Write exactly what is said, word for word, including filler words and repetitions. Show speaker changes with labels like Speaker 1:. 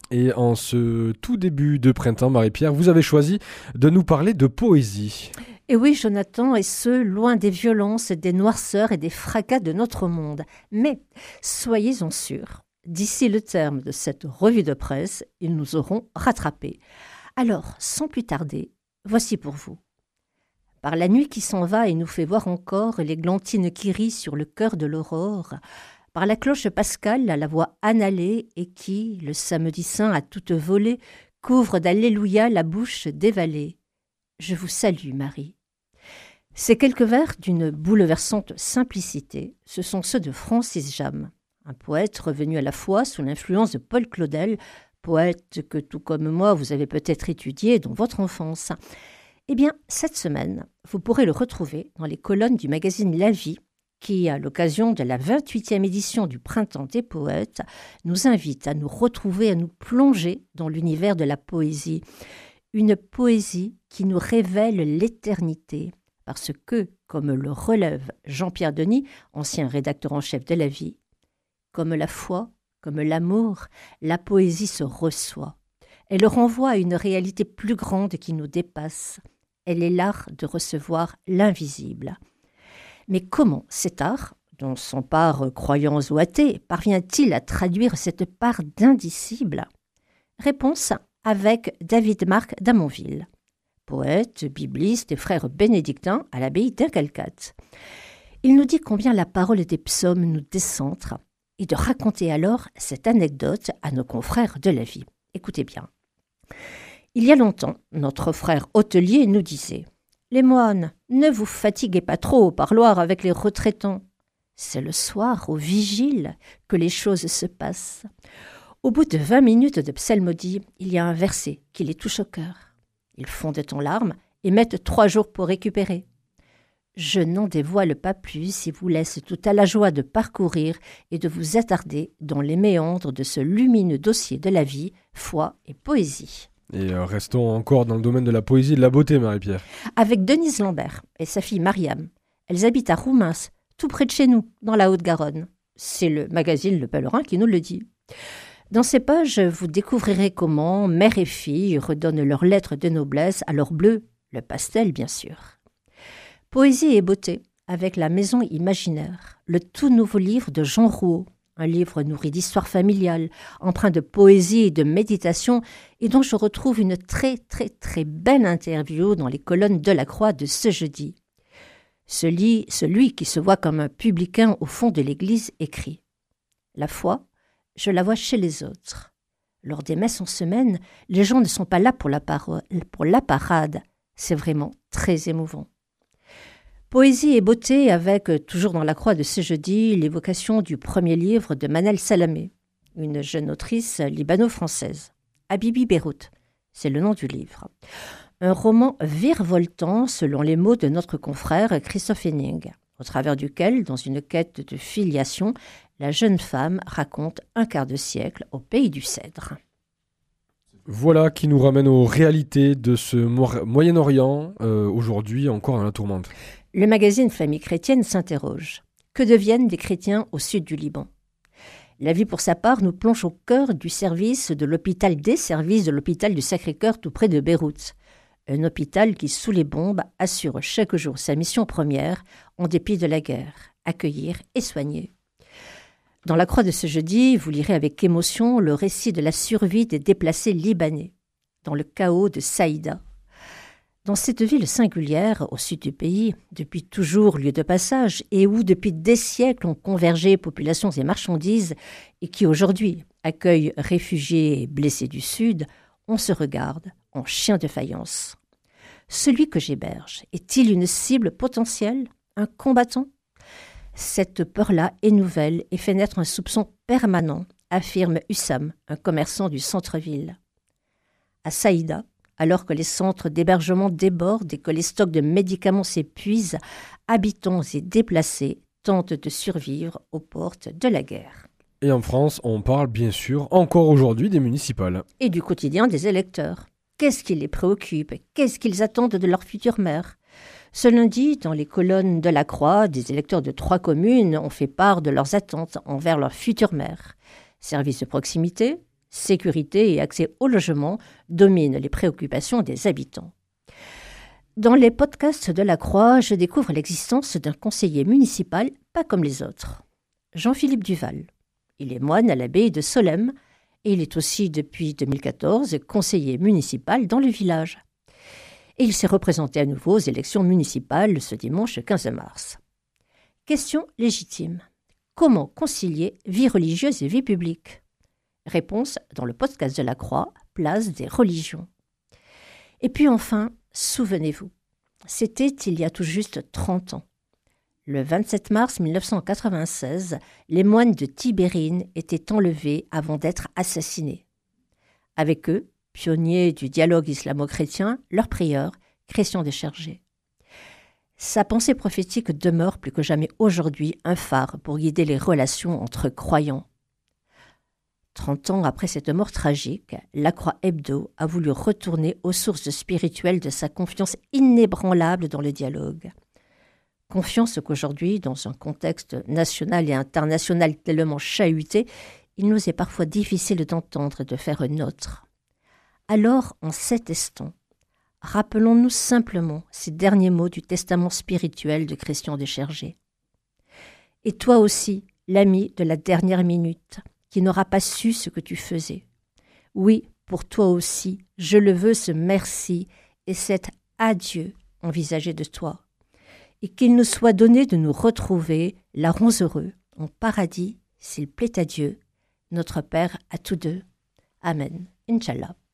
Speaker 1: Et en ce tout début de printemps, Marie-Pierre, vous avez choisi de nous parler de poésie.
Speaker 2: Et oui, Jonathan, et ce, loin des violences, des noirceurs et des fracas de notre monde. Mais soyez-en sûrs, d'ici le terme de cette revue de presse, ils nous auront rattrapés. Alors, sans plus tarder, voici pour vous. Par la nuit qui s'en va et nous fait voir encore l'églantine qui rit sur le cœur de l'aurore, par la cloche pascale à la voix annalée et qui, le samedi saint à toute volée, couvre d'alléluia la bouche des vallées. Je vous salue, Marie. Ces quelques vers d'une bouleversante simplicité, ce sont ceux de Francis Jammes, un poète revenu à la fois sous l'influence de Paul Claudel, poète que, tout comme moi, vous avez peut-être étudié dans votre enfance. Eh bien, cette semaine, vous pourrez le retrouver dans les colonnes du magazine La Vie, qui, à l'occasion de la vingt-huitième édition du Printemps des poètes, nous invite à nous retrouver, à nous plonger dans l'univers de la poésie. Une poésie qui nous révèle l'éternité, parce que, comme le relève Jean-Pierre Denis, ancien rédacteur en chef de La Vie, comme la foi, comme l'amour, la poésie se reçoit. Elle renvoie à une réalité plus grande qui nous dépasse. Elle est l'art de recevoir l'invisible. Mais comment cet art, dont s'emparent croyants ou athées, parvient-il à traduire cette part d'indicible ? Réponse avec David Marc d'Amonville, poète, bibliste et frère bénédictin à l'abbaye d'Incalcate. Il nous dit combien la parole des psaumes nous décentre et de raconter alors cette anecdote à nos confrères de La Vie. Écoutez bien. Il y a longtemps, notre frère hôtelier nous disait « Les moines, ne vous fatiguez pas trop au parloir avec les retraitants. C'est le soir, au vigile, que les choses se passent. Au bout de vingt minutes de psalmodie, il y a un verset qui les touche au cœur. Ils fondent en larmes et mettent trois jours pour récupérer. Je n'en dévoile pas plus et vous laisse tout à la joie de parcourir et de vous attarder dans les méandres de ce lumineux dossier de la vie, foi et poésie. »
Speaker 1: Et euh, restons encore dans le domaine de la poésie et de la beauté, Marie-Pierre.
Speaker 2: Avec Denise Lambert et sa fille Mariam. Elles habitent à Roumins, tout près de chez nous, dans la Haute-Garonne. C'est le magazine Le Pèlerin qui nous le dit. Dans ces pages, vous découvrirez comment mère et fille redonnent leurs lettres de noblesse à leur bleu, le pastel bien sûr. Poésie et beauté, avec La Maison imaginaire, le tout nouveau livre de Jean Rouault, un livre nourri d'histoire familiale, empreint de poésie et de méditation, et dont je retrouve une très très très belle interview dans les colonnes de la Croix de ce jeudi. Celui, celui qui se voit comme un publicain au fond de l'église écrit « La foi, je la vois chez les autres. Lors des messes en semaine, les gens ne sont pas là pour la, parole, pour la parade. C'est vraiment très émouvant. » Poésie et beauté avec, toujours dans la Croix de ce jeudi, l'évocation du premier livre de Manal Salamé, une jeune autrice libano-française. Habibi Beyrouth, c'est le nom du livre. Un roman virevoltant selon les mots de notre confrère Christophe Henning, au travers duquel, dans une quête de filiation, la jeune femme raconte un quart de siècle au pays du Cèdre.
Speaker 1: Voilà qui nous ramène aux réalités de ce Moyen-Orient, euh, aujourd'hui encore dans la tourmente.
Speaker 2: Le magazine Famille chrétienne s'interroge. Que deviennent des chrétiens au sud du Liban ? La Vie pour sa part nous plonge au cœur du service de l'hôpital des services de l'hôpital du Sacré-Cœur tout près de Beyrouth. Un hôpital qui, sous les bombes, assure chaque jour sa mission première, en dépit de la guerre, accueillir et soigner. Dans la Croix de ce jeudi, vous lirez avec émotion le récit de la survie des déplacés libanais, dans le chaos de Saïda. Dans cette ville singulière, au sud du pays, depuis toujours lieu de passage, et où depuis des siècles ont convergé populations et marchandises, et qui aujourd'hui accueille réfugiés et blessés du Sud, on se regarde en chien de faïence. Celui que j'héberge est-il une cible potentielle, un combattant ? Cette peur-là est nouvelle et fait naître un soupçon permanent, affirme Hussam, un commerçant du centre-ville. À Saïda, alors que les centres d'hébergement débordent et que les stocks de médicaments s'épuisent, habitants et déplacés tentent de survivre aux portes de la guerre.
Speaker 1: Et en France, on parle bien sûr encore aujourd'hui des municipales.
Speaker 2: Et du quotidien des électeurs. Qu'est-ce qui les préoccupe ? Qu'est-ce qu'ils attendent de leur future maire ? Ce lundi, dans les colonnes de la Croix, des électeurs de trois communes ont fait part de leurs attentes envers leur future maire. Service de proximité, sécurité et accès au logement dominent les préoccupations des habitants. Dans les podcasts de la Croix, je découvre l'existence d'un conseiller municipal pas comme les autres. Jean-Philippe Duval. Il est moine à l'abbaye de Solesmes et il est aussi depuis deux mille quatorze conseiller municipal dans le village. Et il s'est représenté à nouveau aux élections municipales ce dimanche quinze mars. Question légitime. Comment concilier vie religieuse et vie publique ? Réponse dans le podcast de la Croix, place des religions. Et puis enfin, souvenez-vous, c'était il y a tout juste trente ans. Le vingt-sept mars mille neuf cent quatre-vingt-seize, les moines de Tibérine étaient enlevés avant d'être assassinés. Avec eux, pionnier du dialogue islamo-chrétien, leur prieur, Christian de Chergé. Sa pensée prophétique demeure plus que jamais aujourd'hui un phare pour guider les relations entre croyants. Trente ans après cette mort tragique, la Croix Hebdo a voulu retourner aux sources spirituelles de sa confiance inébranlable dans le dialogue. Confiance qu'aujourd'hui, dans un contexte national et international tellement chahuté, il nous est parfois difficile d'entendre et de faire nôtre. Alors, en cet instant, rappelons-nous simplement ces derniers mots du testament spirituel de Christian de Chergé. « Et toi aussi, l'ami de la dernière minute, qui n'aura pas su ce que tu faisais. Oui, pour toi aussi, je le veux ce merci et cet adieu envisagé de toi. Et qu'il nous soit donné de nous retrouver, larrons heureux, en paradis, s'il plaît à Dieu, notre Père à tous deux. Amen. Inch'Allah.